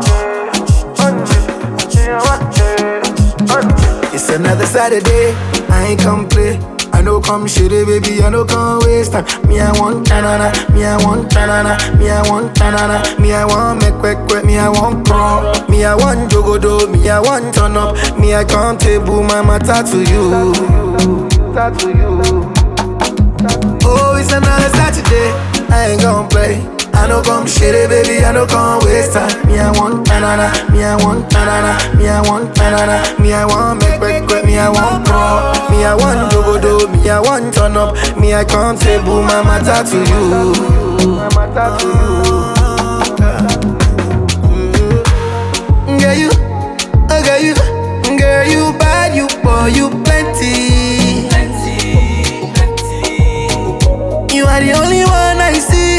It's another Saturday, I ain't come play. I know come shitty, baby, I know come waste time. Me, I want tanana, me, I want tanana, me, I want tanana, me, I want make quick, me, I want pro, me, I want jogodo, me, I want turn up, me, I can't table my matter to you. Oh, it's another Saturday, I ain't gon' play. I know come shitty, baby, I know come waste time. Me, I want tanana, me, I want tanana, me, I want tanana, me, I want make quick, me, I want pro, me, I want jogodo, me, I want turn up, me, I can't table my matter to you. Girl, you bad, you boy, you plenty. You are the only one I see.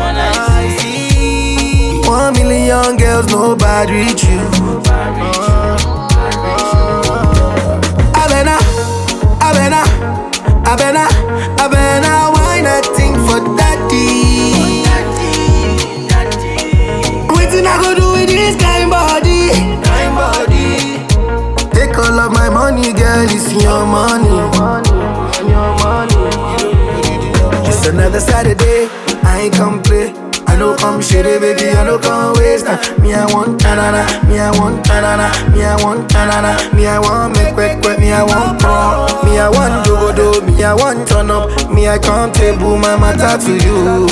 1 million girls, nobody reach you. I better, why not think for daddy? Waiting I go do with this kind body. Take all of my money, girl, it's your money. It's another Saturday, I ain't come play. I know come shitty, baby, I know come waste time. Me, I want tanana, me, I want tanana, me, I want tanana, me, I want make quick, me, I want pro, me, I want jogodo, me, I want turn up, me, I can't table my matter to you.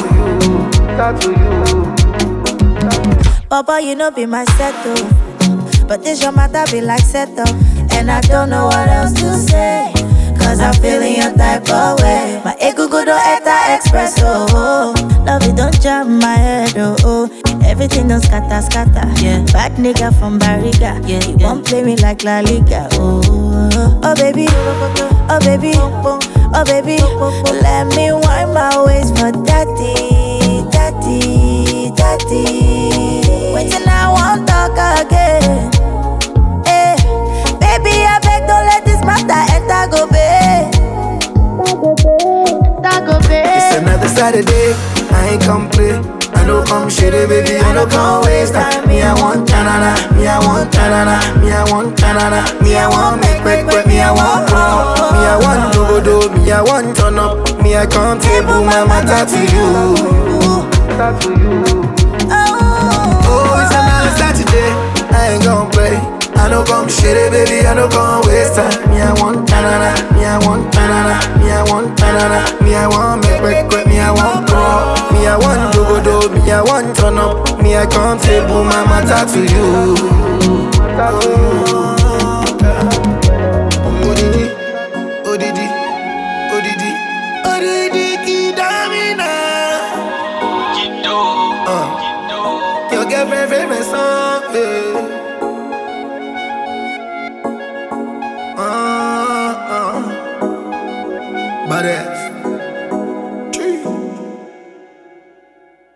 Papa, you know be my settle, but this your matter be like settle, and I don't know what else to say. Cause I'm feeling your type of way. My ego go do Eta Express, oh. Love it don't jam my head, oh. Everything don't scatter, yeah. Bad nigga from Barriga, yeah. You won't play me like La Liga, oh. Oh baby, oh baby, oh baby. Let me wind my waist for daddy. Wait till I won't talk again. Hey, baby, I beg don't let this matter enter go pay. It's another Saturday, I ain't come play. I know come shitty, baby, I know come waste time. Me, I want tanana, me, I want tanana, me, I want tanana, me, I want make quick, me, I want pro, me, I want jogodo, me, I want turn up, me, I can't table my matter to you. Oh, it's another Saturday, I ain't gon' play. I know come shitty, baby, I know come waste time. Me, I want tanana, me, I want tanana, me, I want tanana, me, I want make quick, me, I want pro, me, I want jogodo, me, I want turn up, me, I can't table my matter to you. Odidi, Kidamina. Your girlfriend favorite song, yeah. Badass.